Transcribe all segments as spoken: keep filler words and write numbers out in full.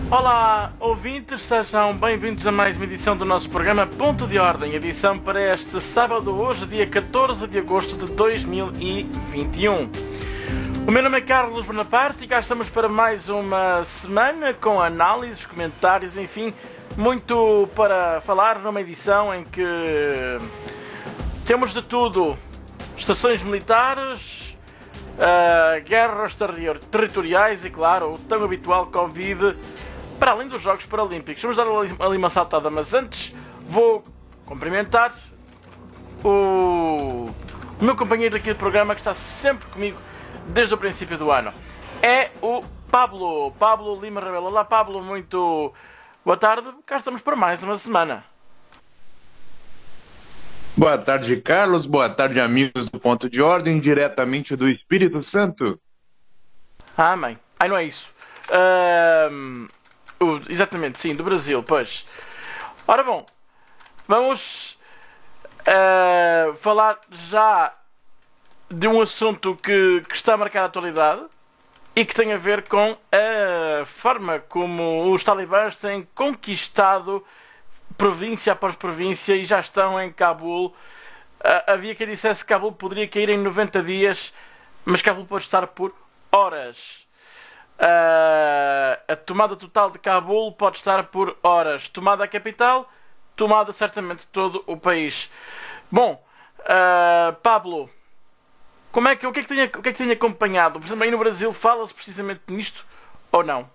Olá, ouvintes, sejam bem-vindos a mais uma edição do nosso programa Ponto de Ordem, edição para este sábado, hoje, dia catorze de agosto de dois mil e vinte e um. O meu nome é Carlos Bonaparte e cá estamos para mais uma semana com análises, comentários, enfim, muito para falar numa edição em que temos de tudo: estações militares, uh, guerras territoriais e, claro, o tão habitual Covid, para além dos Jogos Paralímpicos. Vamos dar ali uma saltada, mas antes vou cumprimentar o, o meu companheiro daqui do programa, que está sempre comigo desde o princípio do ano. É o Pablo, Pablo Lima Rebelo. Olá, Pablo, muito boa tarde. Cá estamos para mais uma semana. Boa tarde, Carlos. Boa tarde, amigos do Ponto de Ordem, diretamente do Espírito Santo. Ah, mãe. Ai, não é isso. Uh, uh, exatamente, sim, do Brasil, pois. Ora bom, vamos uh, falar já de um assunto que, que está a marcar a atualidade e que tem a ver com a forma como os talibãs têm conquistado província após província e já estão em Cabul. Uh, havia quem dissesse que Cabul poderia cair em noventa dias, mas Cabul pode estar por horas. Uh, a tomada total de Cabul pode estar por horas. Tomada a capital, tomada certamente todo o país. Bom, uh, Pablo, como é que, o, que é que tem, o que é que tem acompanhado? Por exemplo, aí no Brasil fala-se precisamente nisto ou não?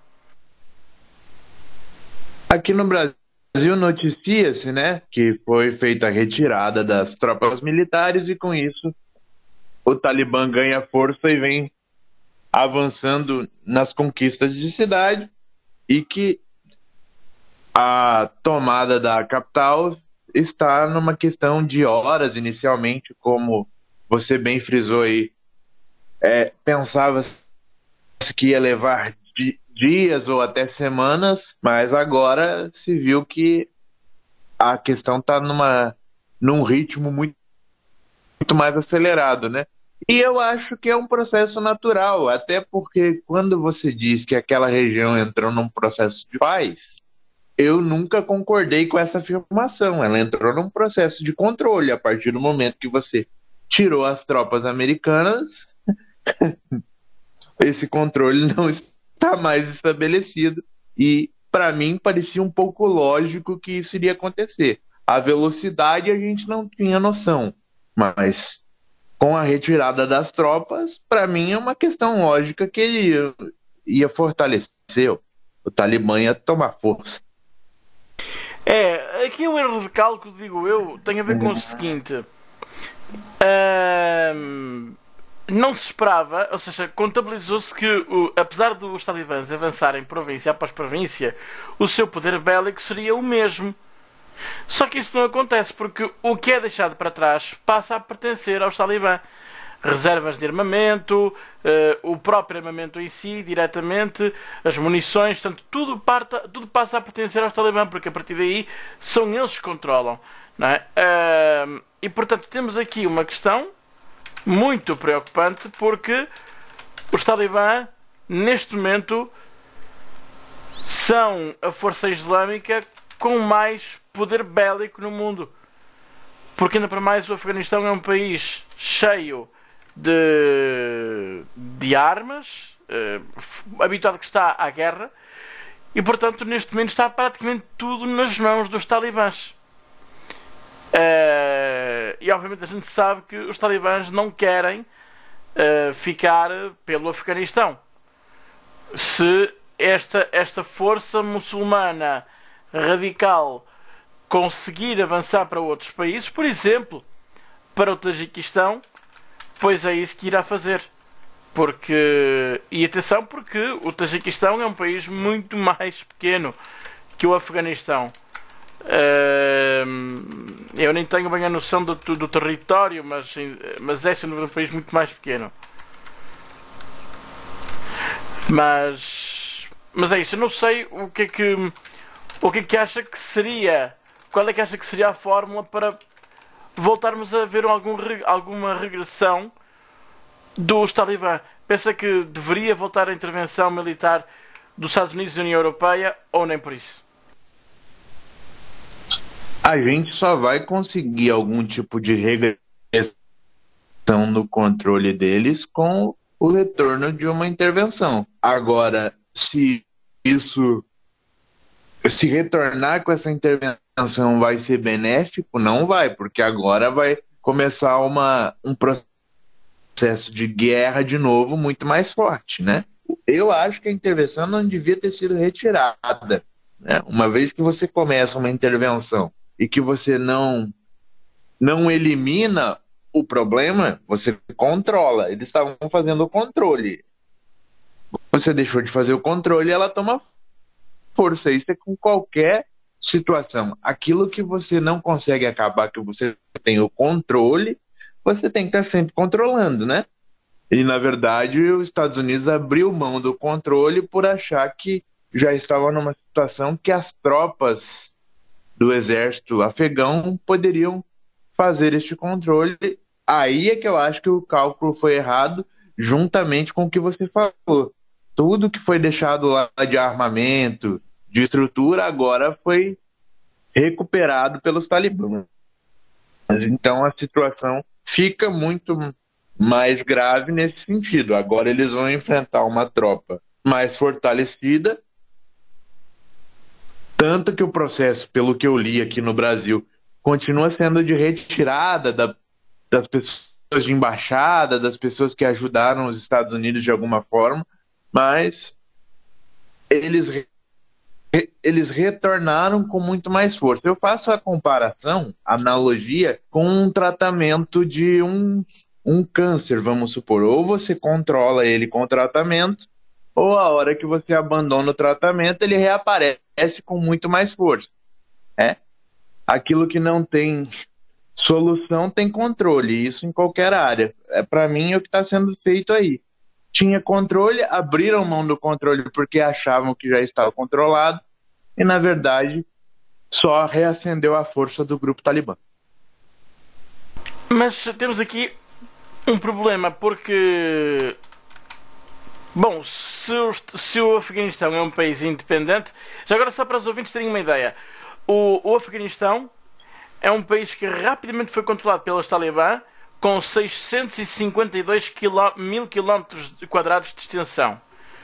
Aqui no Brasil noticia-se, né, que foi feita a retirada das tropas militares e com isso o Talibã ganha força e vem avançando nas conquistas de cidade, e que a tomada da capital está numa questão de horas inicialmente, como você bem frisou aí. É, pensava-se que ia levar di- dias ou até semanas, mas agora se viu que a questão está numa, num ritmo muito, muito mais acelerado, né? E eu acho que é um processo natural, até porque quando você diz que aquela região entrou num processo de paz, eu nunca concordei com essa afirmação. Ela entrou num processo de controle. A partir do momento que você tirou as tropas americanas, esse controle não está mais estabelecido. E, para mim, parecia um pouco lógico que isso iria acontecer. A velocidade a gente não tinha noção, mas com a retirada das tropas, para mim é uma questão lógica que ele ia, ia fortalecer. O Talibã ia tomar força. É, aqui o erro de cálculo, digo eu, tem a ver com o seguinte. Ahm, não se esperava, ou seja, contabilizou-se que, o, apesar dos talibãs avançarem província após província, o seu poder bélico seria o mesmo. Só que isso não acontece, porque o que é deixado para trás passa a pertencer aos talibã. Reservas de armamento, uh, o próprio armamento em si, diretamente, as munições, portanto, tudo, parta, tudo passa a pertencer aos talibã, porque a partir daí são eles que controlam, não é? Uh, e portanto temos aqui uma questão muito preocupante, porque os talibã, neste momento, são a força islâmica com mais poder bélico no mundo. Porque ainda para mais o Afeganistão é um país cheio de, de armas, eh, habituado que está à guerra, e portanto neste momento está praticamente tudo nas mãos dos talibãs. Eh, e obviamente a gente sabe que os talibãs não querem eh, ficar pelo Afeganistão. Se esta, esta força muçulmana radical conseguir avançar para outros países, por exemplo, para o Tajiquistão, pois é isso que irá fazer. Porque, e atenção, porque o Tajiquistão é um país muito mais pequeno que o Afeganistão. Eu nem tenho bem a noção do, do território, mas, mas é sendo um país muito mais pequeno. Mas, mas é isso, eu não sei o que é que, o que é que acha que seria. Qual é que acha que seria a fórmula para voltarmos a ver algum, alguma regressão dos talibã? Pensa que deveria voltar a intervenção militar dos Estados Unidos e da União Europeia, ou nem por isso? A gente só vai conseguir algum tipo de regressão no controle deles com o retorno de uma intervenção. Agora, se isso se retornar com essa intervenção vai ser benéfico, não vai, porque agora vai começar uma, um processo de guerra de novo muito mais forte, né? Eu acho que a intervenção não devia ter sido retirada, né? Uma vez que você começa uma intervenção e que você não, não elimina o problema, você controla. Eles estavam fazendo o controle. Você deixou de fazer o controle e ela toma força. Isso é com qualquer situação. Aquilo que você não consegue acabar, que você tem o controle, você tem que estar sempre controlando, né? E, na verdade, os Estados Unidos abriu mão do controle por achar que já estava numa situação que as tropas do exército afegão poderiam fazer este controle. Aí é que eu acho que o cálculo foi errado, juntamente com o que você falou. Tudo que foi deixado lá de armamento, de estrutura, agora foi recuperado pelos talibãs. Então a situação fica muito mais grave nesse sentido. Agora eles vão enfrentar uma tropa mais fortalecida, tanto que o processo, pelo que eu li aqui no Brasil, continua sendo de retirada da, das pessoas de embaixada, das pessoas que ajudaram os Estados Unidos de alguma forma, mas eles, eles retornaram com muito mais força. Eu faço a comparação, a analogia, com um tratamento de um, um câncer, vamos supor. Ou você controla ele com o tratamento, ou a hora que você abandona o tratamento, ele reaparece com muito mais força. É? Aquilo que não tem solução tem controle, isso em qualquer área. É, para mim é o que está sendo feito aí. Tinha controle, abriram mão do controle porque achavam que já estava controlado e, na verdade, só reacendeu a força do grupo Talibã. Mas temos aqui um problema, porque... Bom, se o, se o Afeganistão é um país independente... Já agora, só para os ouvintes terem uma ideia, o, o Afeganistão é um país que rapidamente foi controlado pelos Talibã, com seiscentos e cinquenta e dois mil quilómetros quadrados de extensão.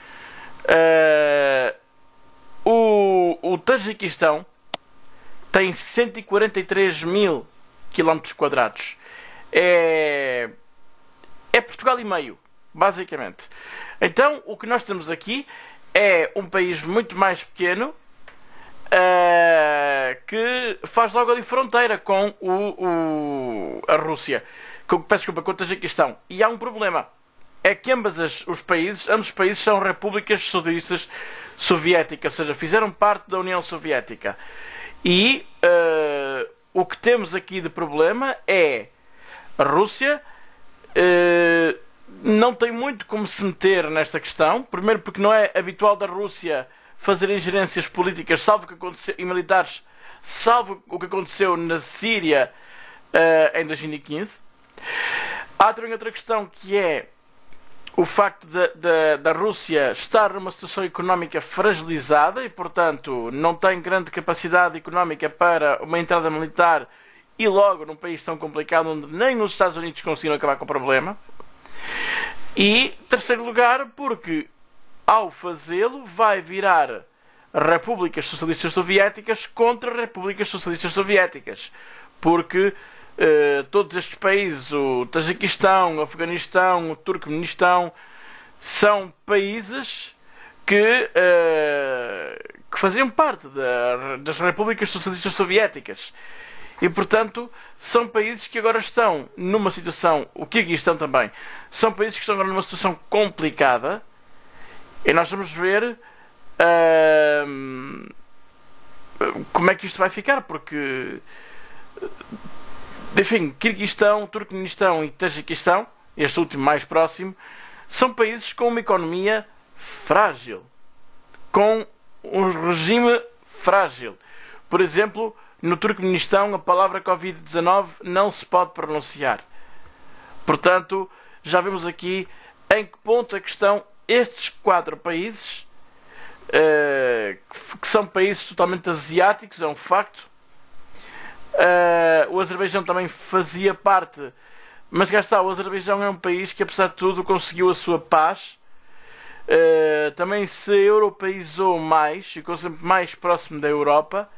Uh, o, o Tajiquistão tem cento e quarenta e três mil quilómetros quadrados. É, é Portugal e meio, basicamente. Então, o que nós temos aqui é um país muito mais pequeno, uh, que faz logo ali fronteira com o, o, a Rússia. Com, peço desculpa, com o Tajiquistão. E há um problema. É que ambos as, os países, ambos os países são repúblicas socialistas soviéticas, ou seja, fizeram parte da União Soviética. E uh, o que temos aqui de problema é a Rússia uh, não tem muito como se meter nesta questão. Primeiro porque não é habitual da Rússia fazer ingerências políticas, salvo o que aconteceu, e militares, salvo o que aconteceu na Síria uh, em dois mil e quinze. Há também outra questão, que é o facto de, de, da Rússia estar numa situação económica fragilizada e, portanto, não tem grande capacidade económica para uma entrada militar, e logo num país tão complicado onde nem os Estados Unidos conseguiram acabar com o problema. E, terceiro lugar, porque ao fazê-lo vai virar repúblicas socialistas soviéticas contra repúblicas socialistas soviéticas, porque Uh, todos estes países, o Tajiquistão, o Afeganistão, o Turcomenistão, são países que, uh, que faziam parte da, das repúblicas socialistas soviéticas. E, portanto, são países que agora estão numa situação, o Kirguistão também, são países que estão agora numa situação complicada, e nós vamos ver uh, como é que isto vai ficar, porque... Enfim, Kirguistão, Turcomenistão e Tajiquistão, este último mais próximo, são países com uma economia frágil, com um regime frágil. Por exemplo, no Turcomenistão a palavra covid dezanove não se pode pronunciar. Portanto, já vemos aqui em que ponto é que estão estes quatro países uh, que, que são países totalmente asiáticos, é um facto. Uh, o Azerbaijão também fazia parte, mas cá está, o Azerbaijão é um país que, apesar de tudo, conseguiu a sua paz. Uh, também se europeizou mais, ficou sempre mais próximo da Europa.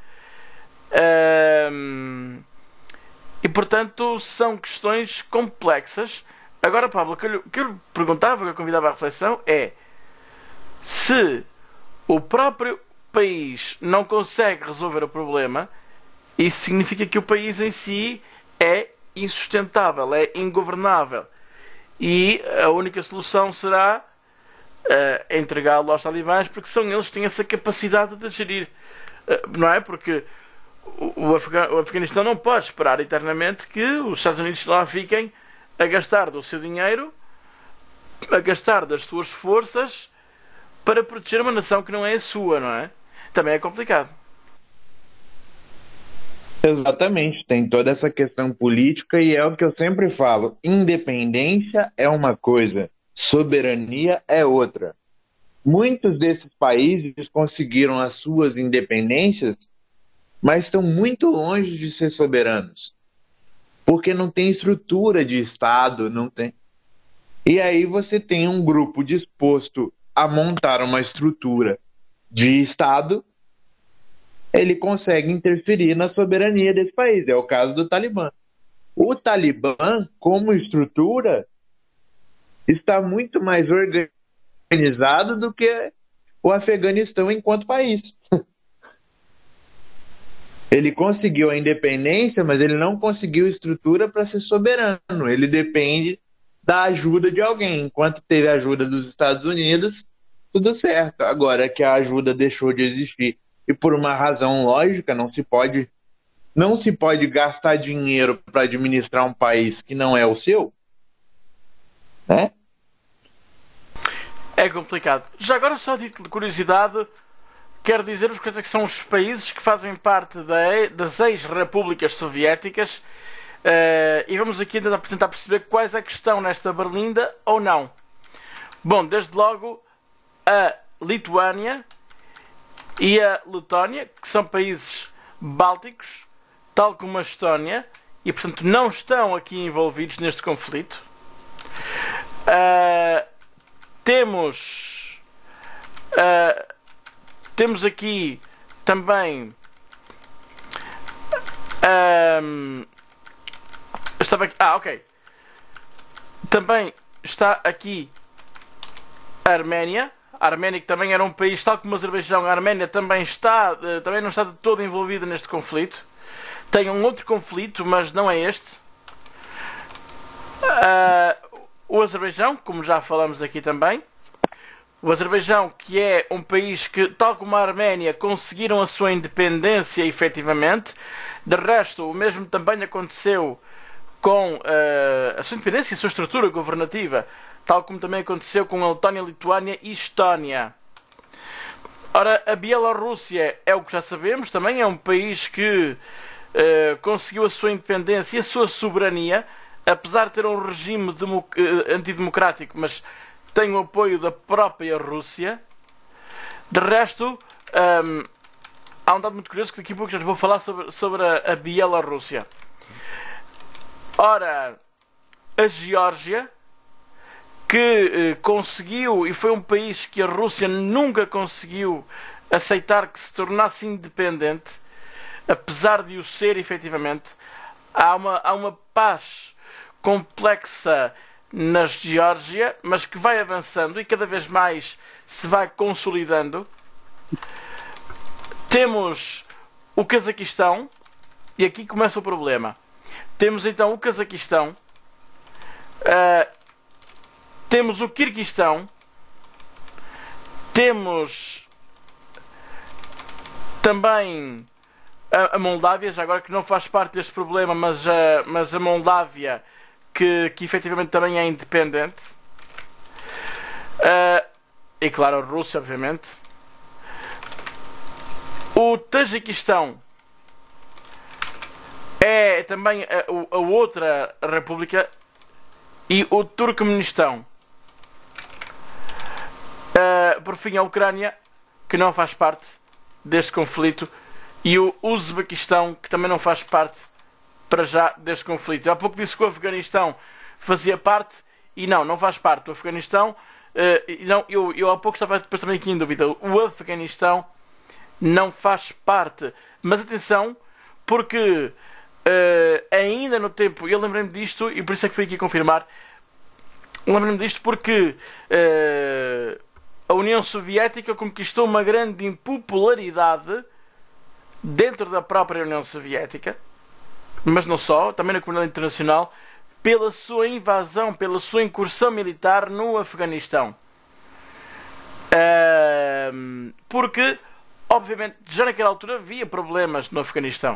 Uh, e portanto são questões complexas. Agora, Pablo, o que eu, o que eu lhe perguntava, o que eu convidava à reflexão é se o próprio país não consegue resolver o problema, isso significa que o país em si é insustentável, é ingovernável, e a única solução será uh, entregá-lo aos talibãs, porque são eles que têm essa capacidade de gerir, uh, não é? Porque o, Afega- o Afeganistão não pode esperar eternamente que os Estados Unidos lá fiquem a gastar do seu dinheiro, a gastar das suas forças para proteger uma nação que não é a sua, não é? Também é complicado. Exatamente, tem toda essa questão política e é o que eu sempre falo: independência é uma coisa, soberania é outra. Muitos desses países conseguiram as suas independências, mas estão muito longe de ser soberanos, porque não tem estrutura de Estado, não tem. E aí você tem um grupo disposto a montar uma estrutura de Estado, ele consegue interferir na soberania desse país. É o caso do Talibã. O Talibã, como estrutura, está muito mais organizado do que o Afeganistão enquanto país. Ele conseguiu a independência, mas ele não conseguiu estrutura para ser soberano. Ele depende da ajuda de alguém. Enquanto teve a ajuda dos Estados Unidos, tudo certo. Agora que a ajuda deixou de existir, e por uma razão lógica, não se pode, não se pode gastar dinheiro para administrar um país que não é o seu, né? É complicado. Já agora, só a título de curiosidade, quero dizer-vos quais é que são os países que fazem parte da, das ex-repúblicas soviéticas, uh, e vamos aqui tentar, tentar perceber quais é que estão nesta berlinda ou não. Bom, desde logo a Lituânia e a Letónia, que são países bálticos, tal como a Estónia, e portanto não estão aqui envolvidos neste conflito. Uh, temos uh, temos aqui também um, estava aqui, ah ok também está aqui a Arménia. A Arménia, que também era um país, tal como o Azerbaijão, a Arménia também, está, também não está de todo envolvida neste conflito. Tem um outro conflito, mas não é este. Uh, o Azerbaijão, como já falamos aqui também. O Azerbaijão, que é um país que, tal como a Arménia, conseguiram a sua independência efetivamente. De resto, o mesmo também aconteceu com uh, a sua independência e a sua estrutura governativa, tal como também aconteceu com a Letónia, Lituânia e Estónia. Ora, a Bielorrússia é o que já sabemos, também é um país que uh, conseguiu a sua independência e a sua soberania, apesar de ter um regime demo- uh, antidemocrático, mas tem o apoio da própria Rússia. De resto, um, há um dado muito curioso que daqui a pouco já vou falar sobre, sobre a, a Bielorrússia. Ora, a Geórgia, que eh, conseguiu, e foi um país que a Rússia nunca conseguiu aceitar que se tornasse independente, apesar de o ser efetivamente. Há uma, há uma paz complexa na Geórgia, mas que vai avançando e cada vez mais se vai consolidando. Temos o Cazaquistão, e aqui começa o problema. Temos então o Cazaquistão, uh, temos o Quirguistão, temos também a, a Moldávia, já agora que não faz parte deste problema, mas a, mas a Moldávia, que, que efetivamente também é independente, uh, e claro a Rússia, obviamente. O Tajiquistão é também a, a outra república, e o Turcomenistão. Uh, por fim, a Ucrânia, que não faz parte deste conflito, e o Uzbequistão, que também não faz parte, para já, deste conflito. Eu há pouco disse que o Afeganistão fazia parte, e não, não faz parte. O Afeganistão, uh, não, eu, eu há pouco estava depois também aqui em dúvida, o Afeganistão não faz parte. Mas atenção, porque uh, ainda no tempo, eu lembrei-me disto, e por isso é que fui aqui confirmar, lembrei-me disto porque uh, a União Soviética conquistou uma grande impopularidade dentro da própria União Soviética, mas não só, também na comunidade internacional, pela sua invasão, pela sua incursão militar no Afeganistão. Uh, porque, obviamente, já naquela altura havia problemas no Afeganistão.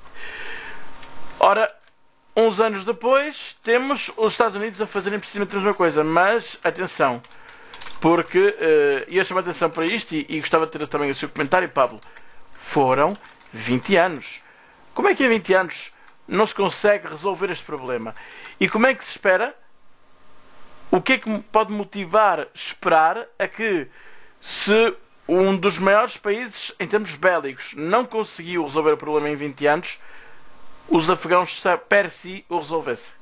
Ora, uns anos depois, temos os Estados Unidos a fazerem precisamente a mesma coisa, mas, atenção, porque, uh, eu chamo a atenção para isto, e, e gostava de ter também o seu comentário, Pablo, foram vinte anos. Como é que em vinte anos não se consegue resolver este problema? E como é que se espera? O que é que pode motivar esperar a que, se um dos maiores países em termos bélicos não conseguiu resolver o problema em vinte anos, os afegãos per si o resolvessem?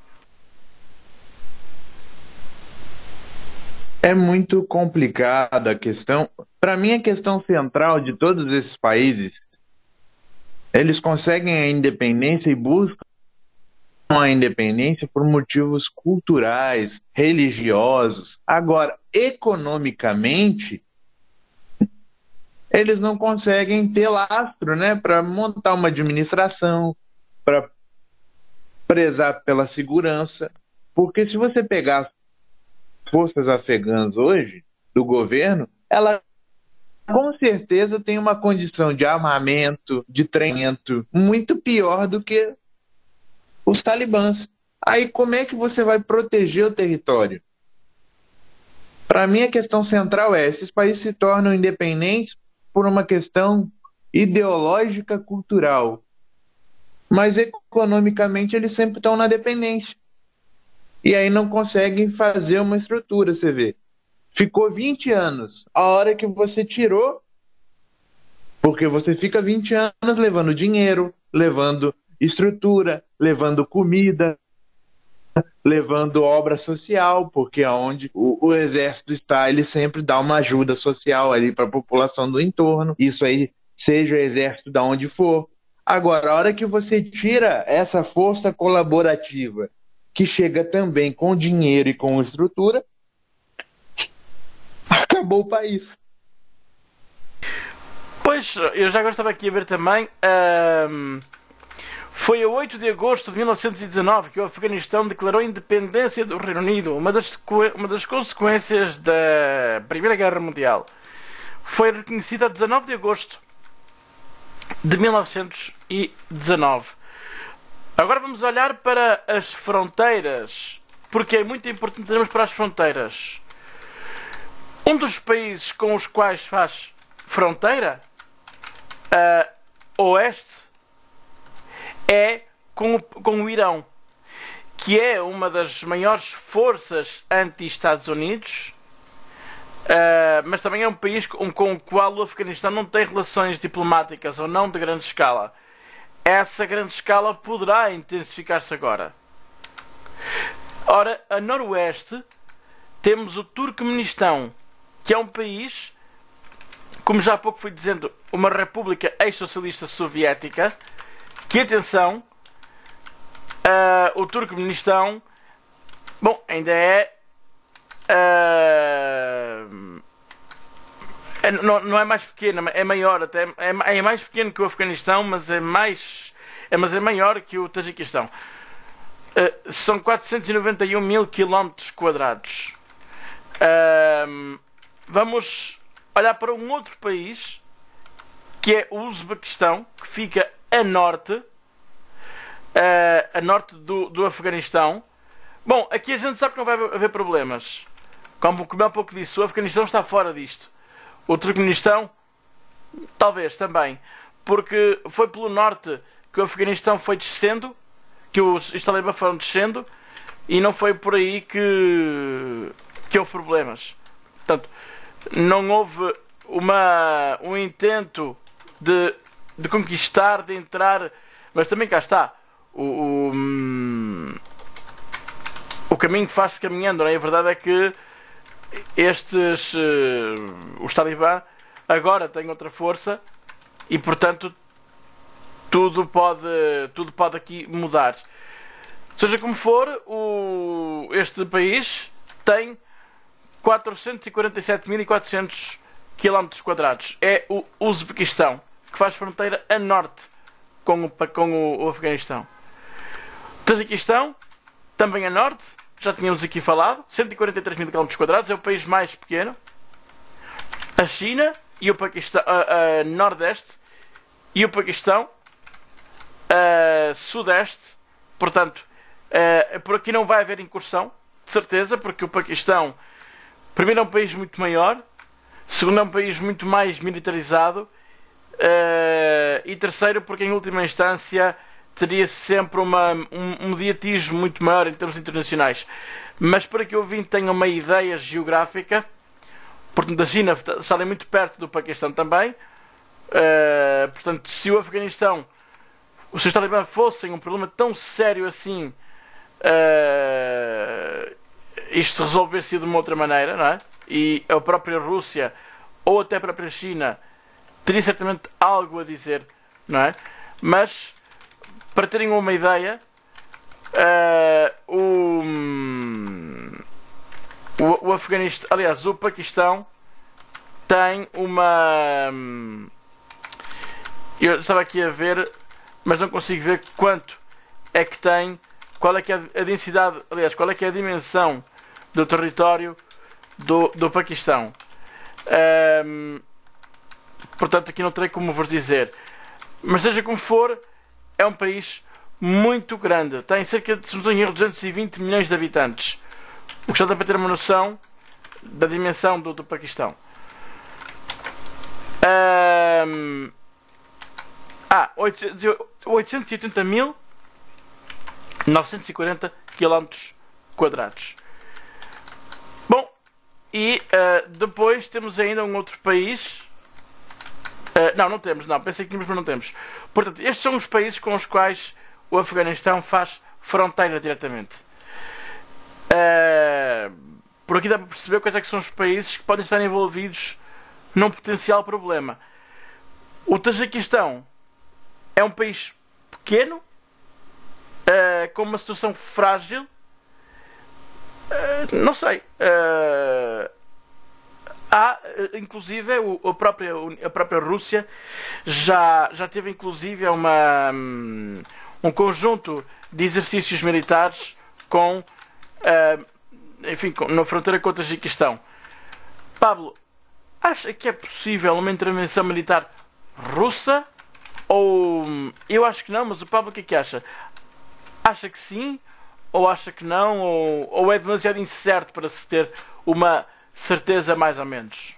É muito complicada a questão. Para mim, a questão central de todos esses países, eles conseguem a independência e buscam a independência por motivos culturais, religiosos. Agora, economicamente, eles não conseguem ter lastro, né, para montar uma administração, para prezar pela segurança. Porque se você pegar as forças afegãs hoje, do governo, ela com certeza tem uma condição de armamento, de treinamento muito pior do que os talibãs. Aí como é que você vai proteger o território? Para mim a questão central é, esses países se tornam independentes por uma questão ideológica cultural, mas economicamente eles sempre estão na dependência. E aí não conseguem fazer uma estrutura, você vê. Ficou vinte anos. A hora que você tirou, porque você fica vinte anos levando dinheiro, levando estrutura, levando comida, levando obra social, porque aonde o, o exército está, ele sempre dá uma ajuda social ali para a população do entorno. Isso aí, seja o exército da onde for. Agora, a hora que você tira essa força colaborativa, que chega também com dinheiro e com estrutura, acabou o país. Pois, eu já agora estava aqui a ver também. Um, foi a oito de agosto de mil novecentos e dezanove que o Afeganistão declarou a independência do Reino Unido, uma das, uma das consequências da Primeira Guerra Mundial. Foi reconhecida a dezanove de agosto de mil novecentos e dezanove. Agora vamos olhar para as fronteiras, porque é muito importante termos para as fronteiras. Um dos países com os quais faz fronteira, a oeste, é com o, com o Irão, que é uma das maiores forças anti-Estados Unidos, uh, mas também é um país com, com o qual o Afeganistão não tem relações diplomáticas ou não de grande escala. Essa grande escala poderá intensificar-se agora. Ora, a noroeste temos o Turcomenistão, que é um país, como já há pouco fui dizendo, uma república ex-socialista soviética, que, atenção, uh, o Turcomenistão, bom, ainda é, uh, é não, não é mais pequeno, é maior até, é, é mais pequeno que o Afeganistão, mas é mais, é, mas é maior que o Tajiquistão. Uh, são quatrocentos e noventa e um mil quilómetros quadrados. Uh, vamos olhar para um outro país, que é o Uzbequistão, que fica a norte, uh, a norte do, do Afeganistão. Bom, aqui a gente sabe que não vai haver problemas. Como, como há pouco disse, o Afeganistão está fora disto. O Turcomenistão, talvez também, porque foi pelo norte que o Afeganistão foi descendo, que os, os talibãs foram descendo, e não foi por aí que, que houve problemas. Portanto, não houve uma, um intento de, de conquistar, de entrar, mas também cá está o, o, hum, o caminho que faz-se caminhando, não é? A verdade é que estes uh, os talibã agora têm outra força e portanto tudo pode, tudo pode aqui mudar. Seja como for, o, este país tem quatrocentos e quarenta e sete mil e quatrocentos quilómetros quadrados. É o Uzbequistão, que faz fronteira a norte com o, com o, o Afeganistão. Tajiquistão, também a norte, já tínhamos aqui falado, cento e quarenta e três mil quilómetros quadrados, é o país mais pequeno. A China e o Paquistão, a, a Nordeste, e o Paquistão, a Sudeste. Portanto, a, por aqui não vai haver incursão, de certeza, porque o Paquistão, primeiro, é um país muito maior, segundo, é um país muito mais militarizado, uh, e terceiro, porque em última instância teria sempre uma, um, um mediatismo muito maior em termos internacionais. Mas para que o ouvinte tenha uma ideia geográfica, portanto, a China está ali muito perto do Paquistão também, uh, portanto, se o Afeganistão, se os talibã fossem um problema tão sério assim, uh, isto se resolver-se de uma outra maneira, não é? E a própria Rússia ou até a própria China teria certamente algo a dizer, não é? Mas, para terem uma ideia, uh, o, o, o Afeganistão, aliás, o Paquistão tem uma... Eu estava aqui a ver, mas não consigo ver quanto é que tem, qual é que é a densidade, aliás, qual é que é a dimensão do território do, do Paquistão. Um, portanto, aqui não terei como vos dizer. Mas seja como for, é um país muito grande. Tem cerca de, se não estou em erro, duzentos e vinte milhões de habitantes. O que já dá para ter uma noção da dimensão do, do Paquistão. Um, ah, oitocentos e oitenta mil novecentos e quarenta quilómetros quadrados. Bom, e uh, depois temos ainda um outro país. Uh, não, não temos, não. Pensei que tínhamos, mas não temos. Portanto, estes são os países com os quais o Afeganistão faz fronteira diretamente. Uh, por aqui dá para perceber quais é que são os países que podem estar envolvidos num potencial problema. O Tajiquistão é um país pequeno, uh, com uma situação frágil. Uh, não sei. Uh, há, inclusive, o, a, própria, a própria Rússia já, já teve, inclusive, uma, um, um conjunto de exercícios militares com, uh, enfim, com, na fronteira com o Tajiquistão. Pablo, acha que é possível uma intervenção militar russa? Ou eu acho que não, mas o Pablo o que é que acha? Acha que sim? Ou acha que não? Ou, ou é demasiado incerto para se ter uma certeza mais ou menos?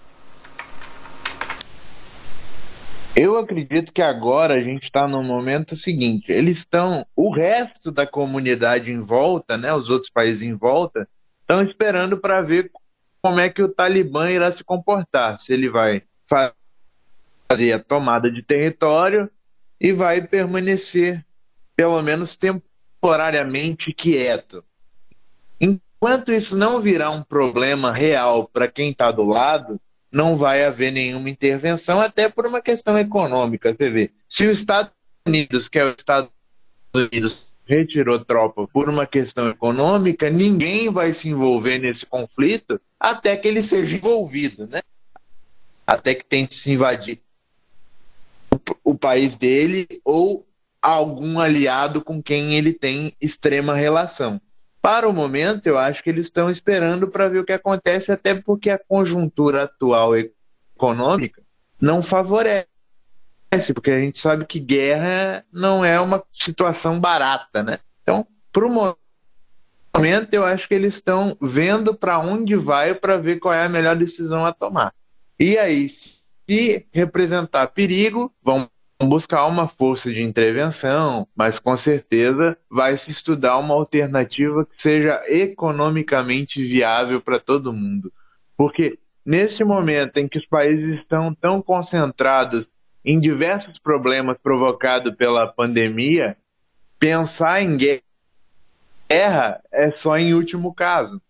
Eu acredito que agora a gente está no momento seguinte. Eles estão, o resto da comunidade em volta, né, os outros países em volta, estão esperando para ver como é que o Talibã irá se comportar. Se ele vai fazer a tomada de território e vai permanecer, pelo menos temporariamente, quieto. Enquanto isso não virar um problema real para quem está do lado, não vai haver nenhuma intervenção, até por uma questão econômica. Você vê, se os Estados Unidos, que é os Estados Unidos, retirou tropa por uma questão econômica, ninguém vai se envolver nesse conflito até que ele seja envolvido, né? Até que tente se invadir o, o país dele ou algum aliado com quem ele tem extrema relação. Para o momento, eu acho que eles estão esperando para ver o que acontece, até porque a conjuntura atual econômica não favorece, porque a gente sabe que guerra não é uma situação barata, né? Então, para o momento, eu acho que eles estão vendo para onde vai para ver qual é a melhor decisão a tomar. E aí, se representar perigo, vão buscar uma força de intervenção, mas com certeza vai se estudar uma alternativa que seja economicamente viável para todo mundo. Porque nesse momento em que os países estão tão concentrados em diversos problemas provocados pela pandemia, pensar em guerra é só em último caso.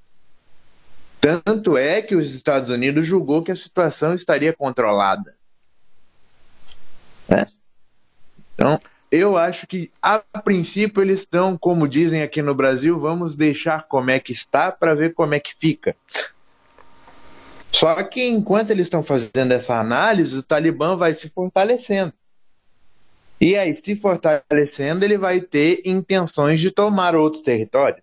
Tanto é que os Estados Unidos julgou que a situação estaria controlada. Né? Então, eu acho que, a princípio, eles estão, como dizem aqui no Brasil, vamos deixar como é que está para ver como é que fica. Só que, enquanto eles estão fazendo essa análise, o Talibã vai se fortalecendo. E aí, se fortalecendo, ele vai ter intenções de tomar outros territórios.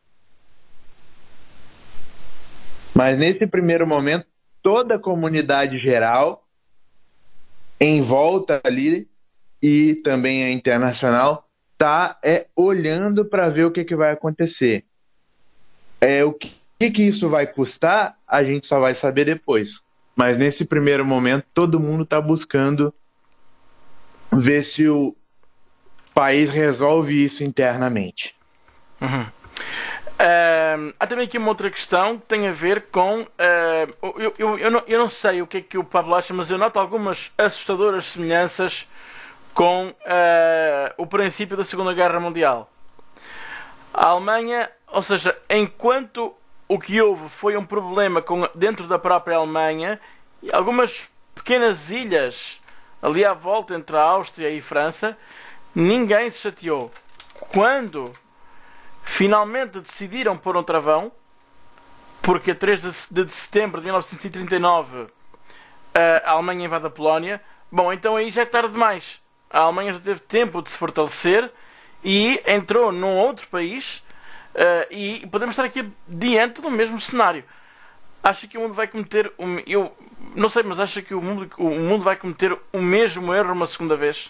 Mas, nesse primeiro momento, toda a comunidade geral, em volta ali, e também a internacional, está é, olhando para ver o que, que vai acontecer. É, o que, que isso vai custar, a gente só vai saber depois. Mas nesse primeiro momento, todo mundo está buscando ver se o país resolve isso internamente. Uhum. Uh, há também aqui uma outra questão que tem a ver com uh, eu, eu, eu, não, eu não sei o que é que o Pablo acha, mas eu noto algumas assustadoras semelhanças com uh, o princípio da Segunda Guerra Mundial. A Alemanha, ou seja, enquanto o que houve foi um problema com, dentro da própria Alemanha, e algumas pequenas ilhas ali à volta entre a Áustria e a França, ninguém se chateou. Quando finalmente decidiram pôr um travão, porque a três de setembro de mil novecentos e trinta e nove a Alemanha invade a Polónia, bom, então aí já é tarde demais. A Alemanha já teve tempo de se fortalecer e entrou num outro país, uh, e podemos estar aqui diante do mesmo cenário. Acha que o mundo vai cometer um, eu não sei, mas acha que o mundo, o mundo vai cometer o mesmo erro uma segunda vez?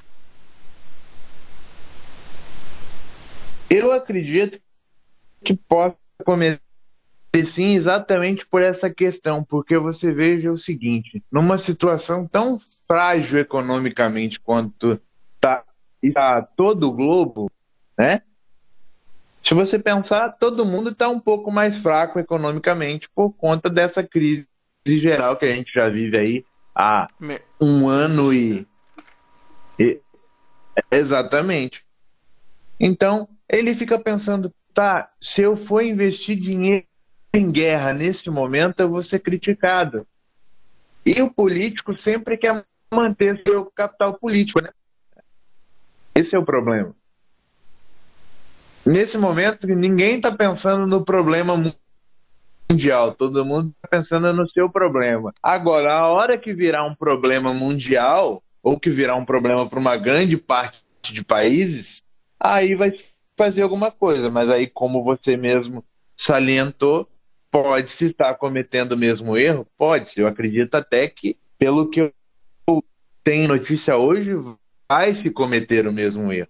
Eu acredito que possa cometer sim, exatamente por essa questão, porque você veja o seguinte, numa situação tão frágil economicamente quanto está tá todo o globo, né? Se você pensar, todo mundo está um pouco mais fraco economicamente por conta dessa crise geral que a gente já vive aí há um ano e... e... Exatamente. Então, ele fica pensando, tá, se eu for investir dinheiro em guerra nesse momento, eu vou ser criticado. E o político sempre quer manter seu capital político, né? Esse é o problema. Nesse momento, ninguém está pensando no problema mundial, todo mundo está pensando no seu problema. Agora, a hora que virar um problema mundial, ou que virar um problema para uma grande parte de países, aí vai fazer alguma coisa. Mas aí, como você mesmo salientou, pode-se estar cometendo o mesmo erro? Pode-se. Eu acredito até que, pelo que eu tenho notícia hoje, vai se cometer o mesmo erro.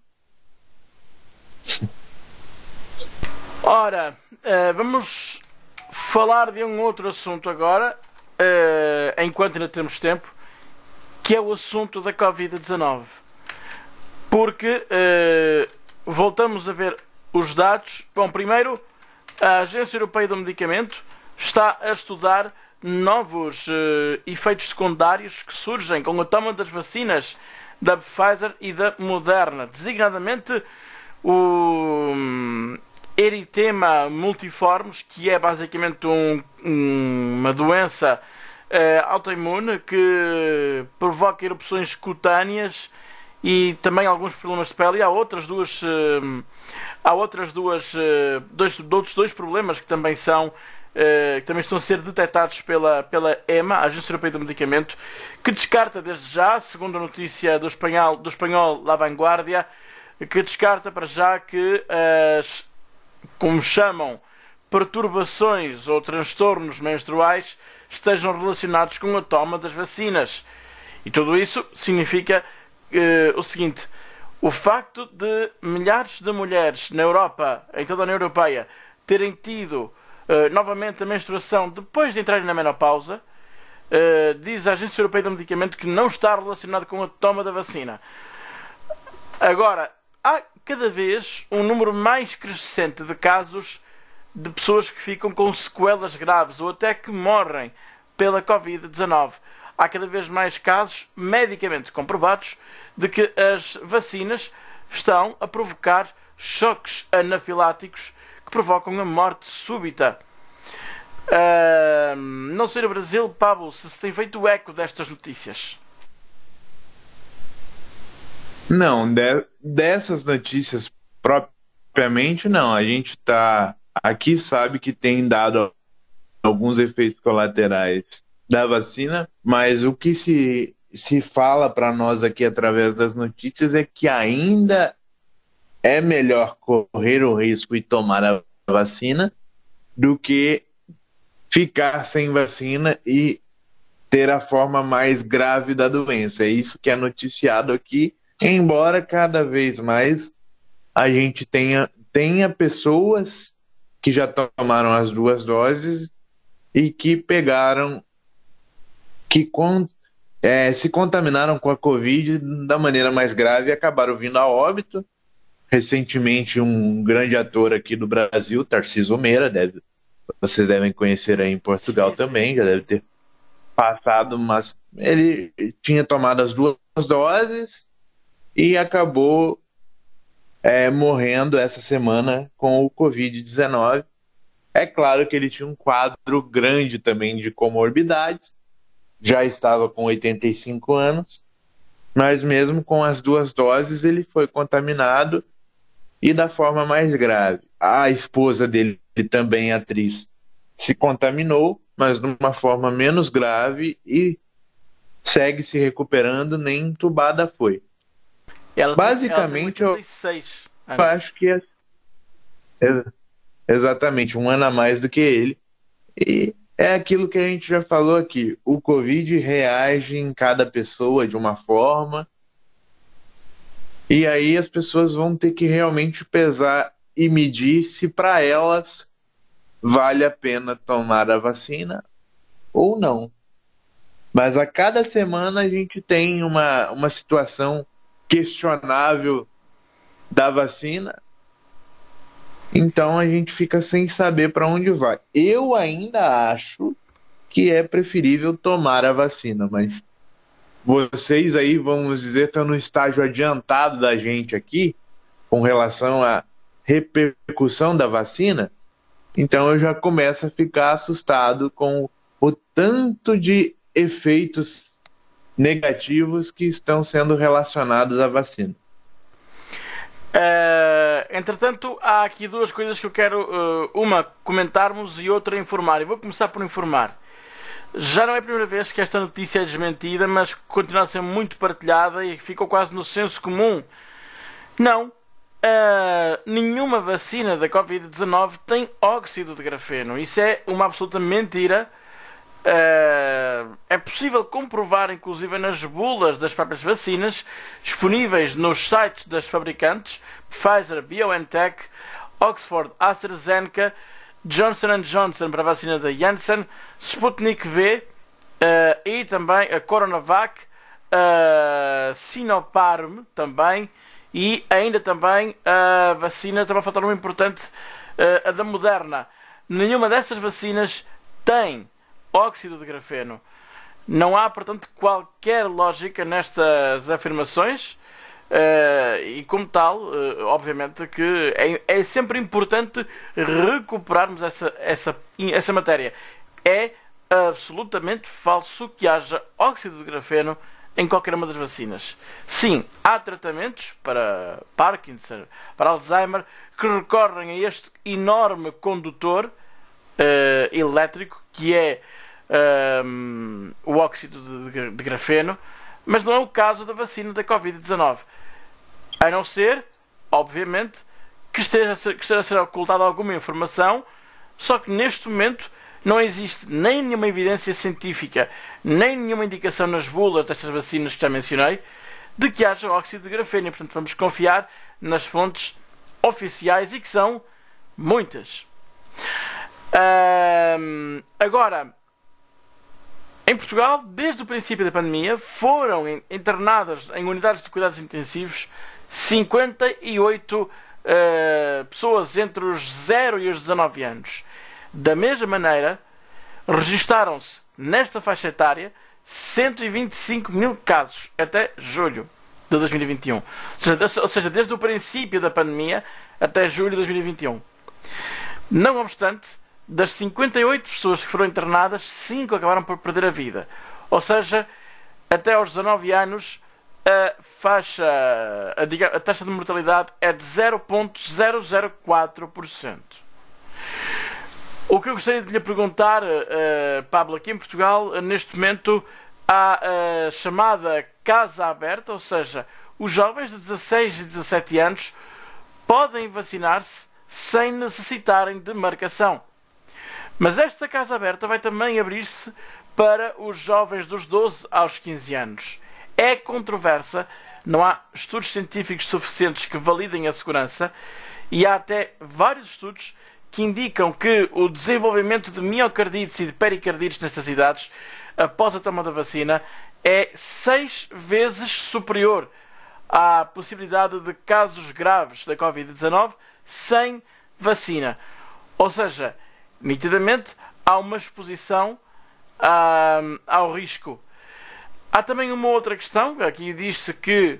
Ora, uh, vamos falar de um outro assunto agora, uh, enquanto ainda temos tempo, que é o assunto da covid dezanove. Porque uh, voltamos a ver os dados. Bom, primeiro, a Agência Europeia do Medicamento está a estudar novos uh, efeitos secundários que surgem com a toma das vacinas da Pfizer e da Moderna, designadamente o um, eritema multiformes, que é basicamente um, um, uma doença uh, autoimune que provoca erupções cutâneas e também alguns problemas de pele. E há outras duas, uh, há outras duas, uh, dois, outros dois problemas que também são uh, que também estão a ser detectados pela, pela EMA, a Agência Europeia do Medicamento, que descarta desde já, segundo a notícia do espanhol, do espanhol La Vanguardia, que descarta para já que as, como chamam, perturbações ou transtornos menstruais estejam relacionados com a toma das vacinas. E tudo isso significa Uh, o seguinte: o facto de milhares de mulheres na Europa, em toda a União Europeia, terem tido uh, novamente a menstruação depois de entrarem na menopausa, uh, diz a Agência Europeia do Medicamento que não está relacionado com a toma da vacina. Agora, há cada vez um número mais crescente de casos de pessoas que ficam com sequelas graves ou até que morrem pela covid dezanove. Há cada vez mais casos medicamente comprovados de que as vacinas estão a provocar choques anafiláticos que provocam a morte súbita. Uh, não sei no Brasil, Pablo, se se tem feito eco destas notícias. Não, de- dessas notícias propriamente não. A gente tá aqui sabe que tem dado alguns efeitos colaterais da vacina, mas o que se, se fala para nós aqui através das notícias é que ainda é melhor correr o risco e tomar a vacina do que ficar sem vacina e ter a forma mais grave da doença. É isso que é noticiado aqui, embora cada vez mais a gente tenha, tenha pessoas que já tomaram as duas doses e que pegaram, que con- é, se contaminaram com a Covid da maneira mais grave e acabaram vindo a óbito. Recentemente, um grande ator aqui do Brasil, Tarcísio Meira, deve, vocês devem conhecer aí em Portugal Sim, sim, também, sim. já deve ter passado, mas ele tinha tomado as duas doses e acabou é, morrendo essa semana com o covid dezenove. É claro que ele tinha um quadro grande também de comorbidades, já estava com oitenta e cinco anos, mas mesmo com as duas doses ele foi contaminado e da forma mais grave. A esposa dele, também atriz, se contaminou, mas de uma forma menos grave e segue se recuperando, nem entubada foi. Ela tem, ela tem Basicamente, oitenta eu e seis anos. acho que é é exatamente um ano a mais do que ele. E é aquilo que a gente já falou aqui. O Covid reage em cada pessoa de uma forma, e aí as pessoas vão ter que realmente pesar e medir se para elas vale a pena tomar a vacina ou não. Mas a cada semana a gente tem uma, uma situação questionável da vacina, então a gente fica sem saber para onde vai. Eu ainda acho que é preferível tomar a vacina, mas vocês aí, vamos dizer, estão no estágio adiantado da gente aqui, com relação à repercussão da vacina, então eu já começo a ficar assustado com o tanto de efeitos negativos que estão sendo relacionados à vacina. Uh, entretanto, há aqui duas coisas que eu quero, uh, uma comentarmos e outra informar. Eu vou começar por informar. Já não é a primeira vez que esta notícia é desmentida, mas continua a ser muito partilhada e ficou quase no senso comum. Não, uh, nenhuma vacina da covid dezanove tem óxido de grafeno. Isso é uma absoluta mentira. Uh, é possível comprovar, inclusive nas bulas das próprias vacinas, disponíveis nos sites das fabricantes Pfizer, BioNTech, Oxford, AstraZeneca, Johnson and Johnson para a vacina da Janssen, Sputnik V uh, e também a Coronavac, uh, Sinopharm também, e ainda também a vacina, também falta uma importante, uh, a da Moderna. Nenhuma destas vacinas tem óxido de grafeno. Não há, portanto, qualquer lógica nestas afirmações, uh, e como tal, uh, obviamente que é, é sempre importante recuperarmos essa, essa, essa matéria. É absolutamente falso que haja óxido de grafeno em qualquer uma das vacinas. Sim, há tratamentos para Parkinson, para Alzheimer, que recorrem a este enorme condutor uh, elétrico que é Um, o óxido de, de, de grafeno, mas não é o caso da vacina da covid dezanove, a não ser, obviamente, que esteja, que esteja a ser ocultada alguma informação, só que neste momento não existe nem nenhuma evidência científica, nem nenhuma indicação nas bulas destas vacinas que já mencionei, de que haja óxido de grafeno, e portanto vamos confiar nas fontes oficiais, e que são muitas. Um, agora, em Portugal, desde o princípio da pandemia, foram internadas em unidades de cuidados intensivos cinquenta e oito uh, pessoas entre os zero e os dezanove anos. Da mesma maneira, registaram-se nesta faixa etária cento e vinte e cinco mil casos até julho de dois mil e vinte e um. Ou seja, desde o princípio da pandemia até julho de dois mil e vinte e um. Não obstante, das cinquenta e oito pessoas que foram internadas, cinco acabaram por perder a vida. Ou seja, até aos dezanove anos, a faixa, a, a taxa de mortalidade é de zero vírgula zero zero quatro por cento. O que eu gostaria de lhe perguntar, uh, Pablo, aqui em Portugal, neste momento, há a chamada casa aberta, ou seja, os jovens de dezasseis e dezassete anos podem vacinar-se sem necessitarem de marcação. Mas esta casa aberta vai também abrir-se para os jovens dos doze aos quinze anos. É controversa, não há estudos científicos suficientes que validem a segurança e há até vários estudos que indicam que o desenvolvimento de miocardites e de pericardites nestas idades, após a toma da vacina, é seis vezes superior à possibilidade de casos graves da covid dezanove sem vacina. Ou seja, nitidamente há uma exposição ah, ao risco. Há também uma outra questão, aqui diz-se que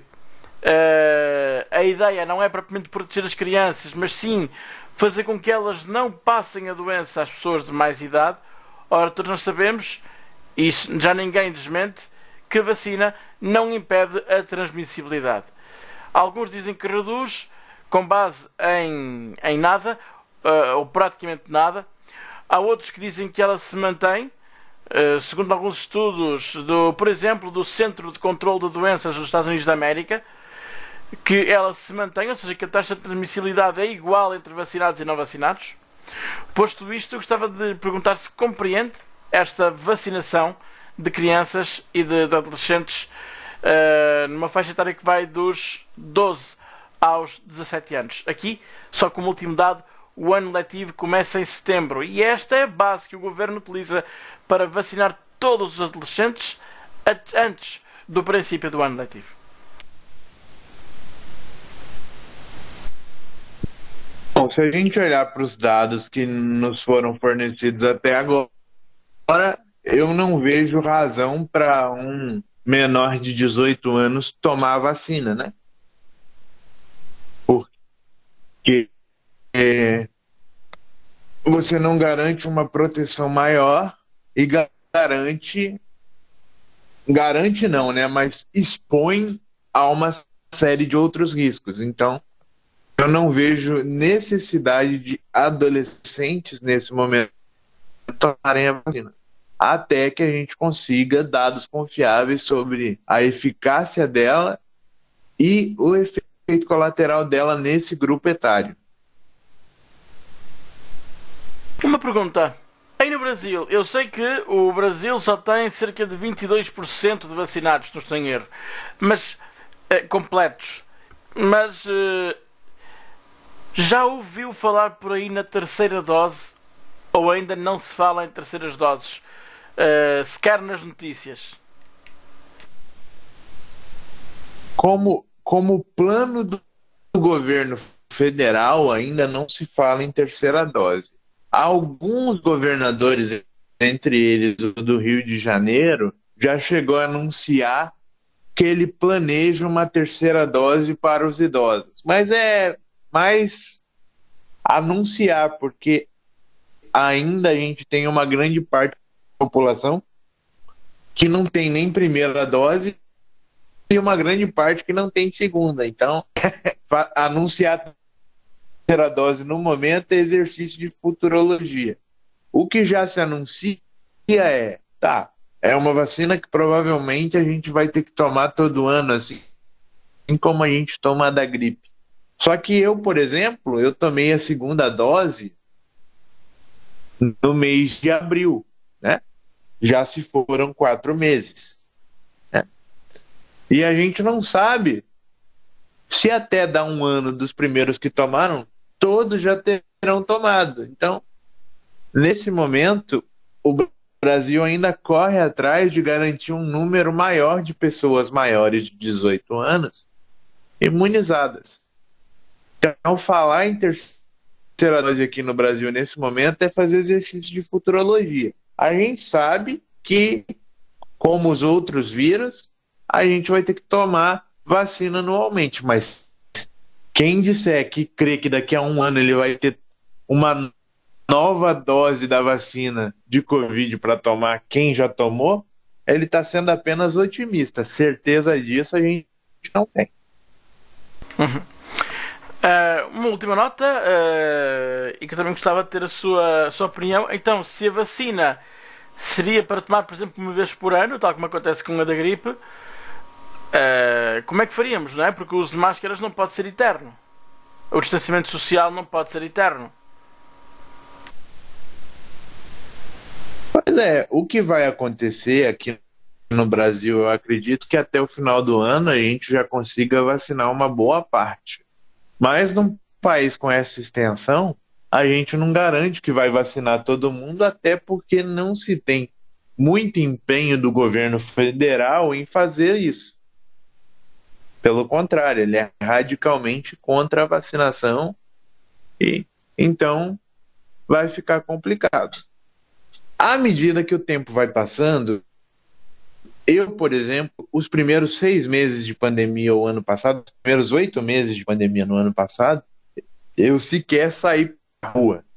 uh, a ideia não é propriamente proteger as crianças, mas sim fazer com que elas não passem a doença às pessoas de mais idade. Ora, todos nós sabemos, e já ninguém desmente, que a vacina não impede a transmissibilidade. Alguns dizem que reduz, com base em, em nada, uh, ou praticamente nada. Há outros que dizem que ela se mantém, uh, segundo alguns estudos, do, por exemplo, do Centro de Controlo de Doenças dos Estados Unidos da América, que ela se mantém, ou seja, que a taxa de transmissibilidade é igual entre vacinados e não vacinados. Posto isto, eu gostava de perguntar se compreende esta vacinação de crianças e de, de adolescentes uh, numa faixa etária que vai dos doze aos dezassete anos. Aqui, só como último dado, o ano letivo começa em setembro e esta é a base que o Governo utiliza para vacinar todos os adolescentes antes do princípio do ano letivo. Bom, se a gente olhar para os dados que nos foram fornecidos até agora, eu não vejo razão para um menor de dezoito anos tomar a vacina, né? Porque é, você não garante uma proteção maior e garante, garante não, né? Mas expõe a uma série de outros riscos. Então, eu não vejo necessidade de adolescentes nesse momento tomarem a vacina, até que a gente consiga dados confiáveis sobre a eficácia dela e o efeito colateral dela nesse grupo etário. Uma pergunta. Aí no Brasil, eu sei que o Brasil só tem cerca de vinte e dois por cento de vacinados, não estou em erro, mas eh, completos. Mas eh, já ouviu falar por aí na terceira dose? Ou ainda não se fala em terceiras doses? Uh, sequer nas notícias. Como, como plano do governo federal, ainda não se fala em terceira dose. Alguns governadores, entre eles o do Rio de Janeiro, já chegou a anunciar que ele planeja uma terceira dose para os idosos. Mas é mais anunciar, porque ainda a gente tem uma grande parte da população que não tem nem primeira dose e uma grande parte que não tem segunda. Então, anunciar a terceira dose no momento é exercício de futurologia. O que já se anuncia é, tá, é uma vacina que provavelmente a gente vai ter que tomar todo ano, assim como a gente toma a da gripe. Só que eu, por exemplo, eu tomei a segunda dose no mês de abril, né? Já se foram quatro meses. Né? E a gente não sabe se até dar um ano dos primeiros que tomaram, todos já terão tomado. Então, nesse momento, o Brasil ainda corre atrás de garantir um número maior de pessoas maiores de dezoito anos imunizadas. Então, falar em terceira dose aqui no Brasil nesse momento é fazer exercício de futurologia. A gente sabe que, como os outros vírus, a gente vai ter que tomar vacina anualmente, mas quem disser que crê que daqui a um ano ele vai ter uma nova dose da vacina de Covid para tomar quem já tomou, ele está sendo apenas otimista. Certeza disso a gente não tem. Uhum. Uh, uma última nota, uh, e que eu também gostava de ter a sua, a sua opinião. Então, se a vacina seria para tomar, por exemplo, uma vez por ano, tal como acontece com a da gripe, uh, como é que faríamos, não é? Porque o uso de máscaras não pode ser eterno. O distanciamento social não pode ser eterno. Pois é, o que vai acontecer aqui no Brasil, eu acredito que até o final do ano a gente já consiga vacinar uma boa parte. Mas num país com essa extensão, a gente não garante que vai vacinar todo mundo, até porque não se tem muito empenho do governo federal em fazer isso. Pelo contrário, ele é radicalmente contra a vacinação e então vai ficar complicado. À medida que o tempo vai passando, eu, por exemplo, os primeiros seis meses de pandemia o ano passado, os primeiros oito meses de pandemia no ano passado, eu sequer saí pra rua.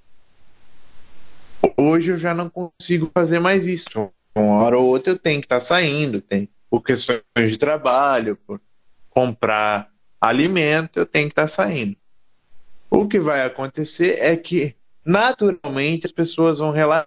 Hoje eu já não consigo fazer mais isso. Uma hora ou outra eu tenho que estar saindo, tem, por questões de trabalho, por comprar alimento, eu tenho que estar saindo. O que vai acontecer é que, naturalmente, as pessoas vão relaxar.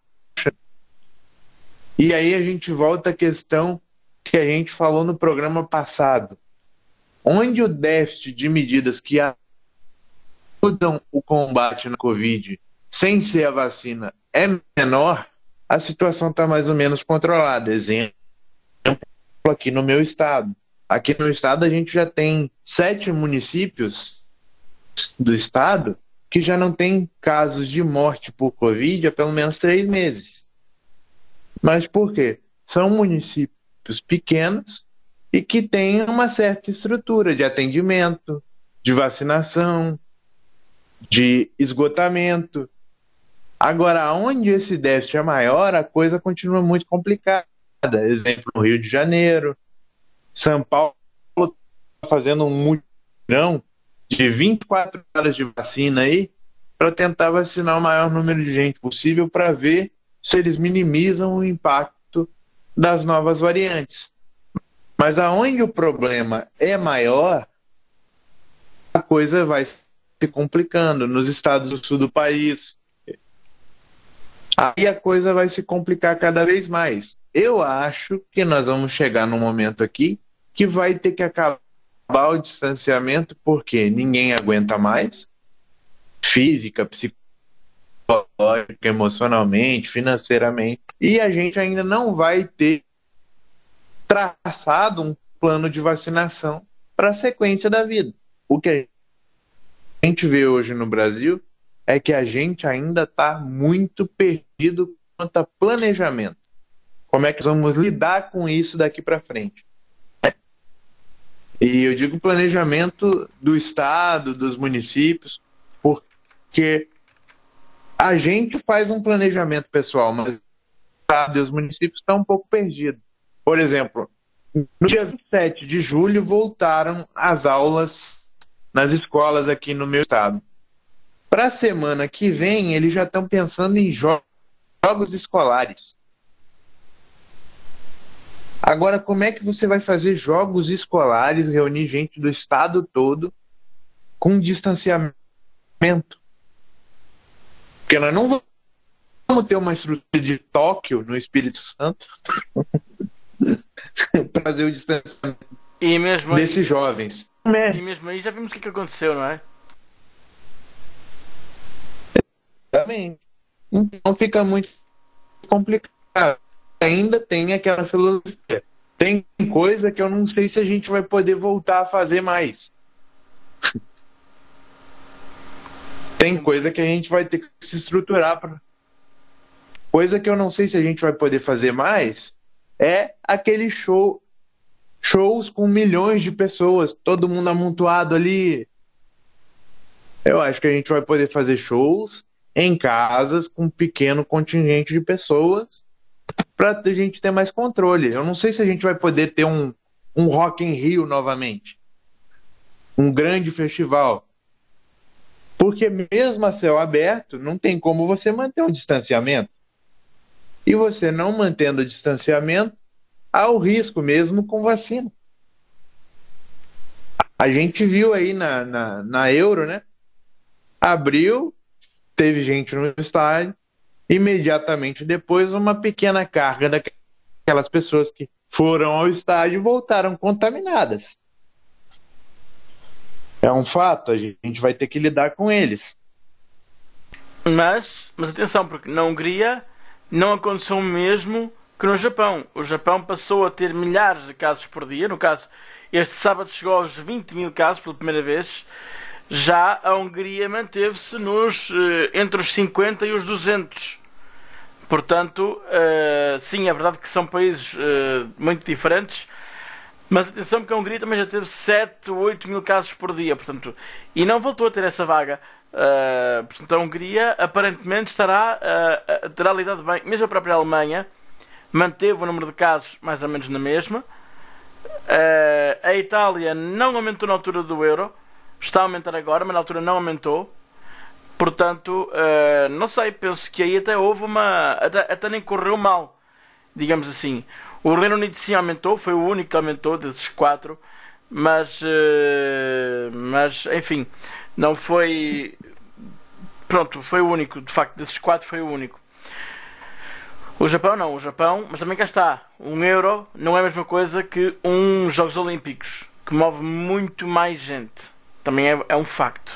E aí a gente volta à questão que a gente falou no programa passado, onde o déficit de medidas que ajudam o combate na Covid sem ser a vacina é menor, a situação está mais ou menos controlada. Exemplo, aqui no meu estado. Aqui no estado a gente já tem sete municípios do estado que já não tem casos de morte por Covid há pelo menos três meses. Mas por quê? São municípios pequenos e que têm uma certa estrutura de atendimento, de vacinação, de esgotamento. Agora, onde esse déficit é maior, a coisa continua muito complicada. Exemplo, no Rio de Janeiro, São Paulo está fazendo um mutirão de vinte e quatro horas de vacina aí para tentar vacinar o maior número de gente possível para ver se eles minimizam o impacto das novas variantes. Mas aonde o problema é maior, a coisa vai se complicando. Nos estados do sul do país, aí a coisa vai se complicar cada vez mais. Eu acho que nós vamos chegar num momento aqui que vai ter que acabar o distanciamento, porque ninguém aguenta mais, física, psicológica, emocionalmente, financeiramente, e a gente ainda não vai ter traçado um plano de vacinação para a sequência da vida. O que a gente vê hoje no Brasil é que a gente ainda está muito perdido quanto a planejamento. Como é que nós vamos lidar com isso daqui para frente? E eu digo planejamento do Estado, dos municípios, porque a gente faz um planejamento pessoal, mas o Estado e os municípios estão um pouco perdidos. Por exemplo, no dia vinte e sete de julho voltaram as aulas nas escolas aqui no meu estado. Para a semana que vem, eles já estão pensando em jo- jogos escolares. Agora, como é que você vai fazer jogos escolares, reunir gente do estado todo com distanciamento? Porque nós não vamos ter uma estrutura de Tóquio, no Espírito Santo, para fazer o distanciamento E mesmo aí, desses jovens. e mesmo aí já vimos o que, que aconteceu, não é? Também. Então fica muito complicado. Ainda tem aquela filosofia. Tem coisa que eu não sei se a gente vai poder voltar a fazer mais. Tem coisa que a gente vai ter que se estruturar para. Coisa que eu não sei se a gente vai poder fazer mais é aquele show, shows com milhões de pessoas, todo mundo amontoado ali. Eu acho que a gente vai poder fazer shows em casas com um pequeno contingente de pessoas para a gente ter mais controle. Eu não sei se a gente vai poder ter um, um Rock in Rio novamente, um grande festival, porque mesmo a céu aberto não tem como você manter um distanciamento. E você não mantendo o distanciamento, há o risco mesmo com vacina. A gente viu aí na, na, na Euro, né? Abriu, teve gente no estádio, imediatamente depois uma pequena carga daquelas pessoas que foram ao estádio voltaram contaminadas. É um fato, a gente vai ter que lidar com eles. Mas, mas atenção, porque na Hungria não aconteceu o mesmo que no Japão. O Japão passou a ter milhares de casos por dia. No caso, este sábado chegou aos vinte mil casos pela primeira vez. Já a Hungria manteve-se nos entre os cinquenta e os duzentos. Portanto, uh, sim, é verdade que são países uh, muito diferentes, mas atenção que a Hungria também já teve sete, oito mil casos por dia, portanto, e não voltou a ter essa vaga. Uh, portanto, a Hungria aparentemente estará, uh, terá lidado bem. Mesmo a própria Alemanha manteve o número de casos mais ou menos na mesma. Uh, a Itália não aumentou na altura do euro, está a aumentar agora, mas na altura não aumentou. Portanto, uh, não sei, penso que aí até houve uma. Até, até nem correu mal, digamos assim. O Reino Unido sim aumentou, foi o único que aumentou desses quatro, mas. Uh, mas, enfim, não foi. Pronto, foi o único, de facto, desses quatro foi o único. O Japão não, o Japão, mas também cá está. Um euro não é a mesma coisa que uns Jogos Olímpicos, que move muito mais gente. Também é, é um facto.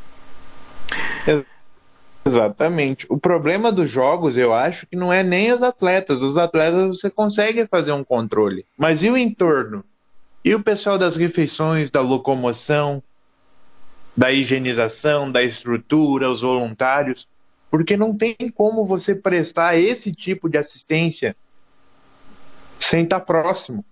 Exatamente. O problema dos jogos, eu acho, que não é nem os atletas. Os atletas você consegue fazer um controle. Mas e o entorno? E o pessoal das refeições, da locomoção, da higienização, da estrutura, os voluntários? Porque não tem como você prestar esse tipo de assistência sem estar próximo.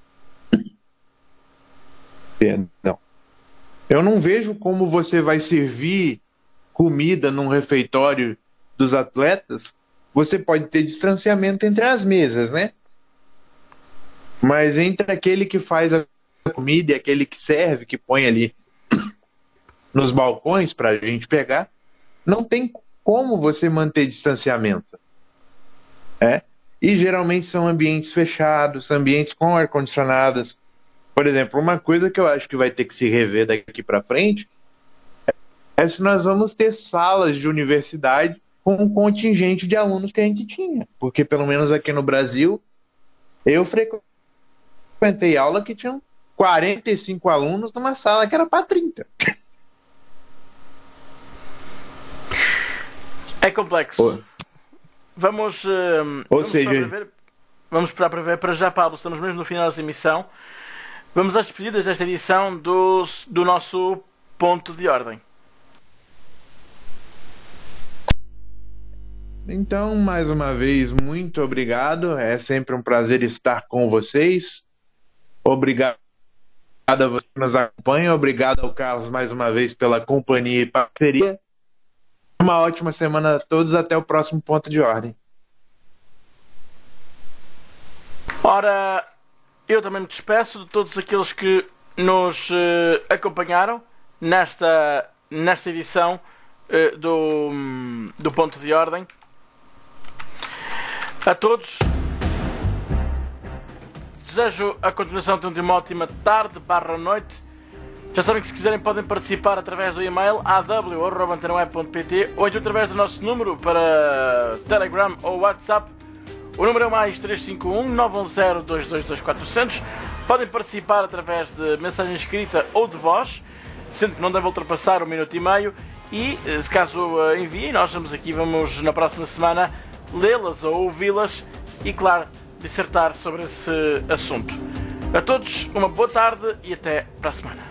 Não. Eu não vejo como você vai servir comida num refeitório dos atletas. Você pode ter distanciamento entre as mesas, né? Mas entre aquele que faz a comida e aquele que serve, que põe ali nos balcões para a gente pegar, não tem como você manter distanciamento. É? E geralmente são ambientes fechados, ambientes com ar-condicionados. Por exemplo, uma coisa que eu acho que vai ter que se rever daqui para frente é se nós vamos ter salas de universidade com um contingente de alunos que a gente tinha. Porque, pelo menos aqui no Brasil, eu frequentei aula que tinham quarenta e cinco alunos numa sala que era para trinta. É complexo. Pô. Vamos, uh, Ou vamos seja, esperar para ver. Vamos esperar para ver. Para já, Pablo, estamos mesmo no final dessa emissão. Vamos às despedidas desta edição do, do nosso Ponto de Ordem. Então, mais uma vez, muito obrigado. É sempre um prazer estar com vocês. Obrigado a você que nos acompanha. Obrigado ao Carlos mais uma vez pela companhia e parceria. Uma ótima semana a todos. Até o próximo Ponto de Ordem. Ora, eu também me despeço de todos aqueles que nos uh, acompanharam nesta, nesta edição uh, do, do Ponto de Ordem. A todos desejo a continuação de uma ótima tarde barra noite. Já sabem que se quiserem podem participar através do e-mail a w arroba antena web ponto p t ou então através do nosso número para Telegram ou WhatsApp. O número é mais três cinco um, nove um zero, dois dois dois quatro zero zero. Podem participar através de mensagem escrita ou de voz, sendo que não deve ultrapassar um minuto e meio. E, se caso enviem, nós estamos aqui, vamos na próxima semana lê-las ou ouvi-las e, claro, dissertar sobre esse assunto. A todos, uma boa tarde e até para a semana.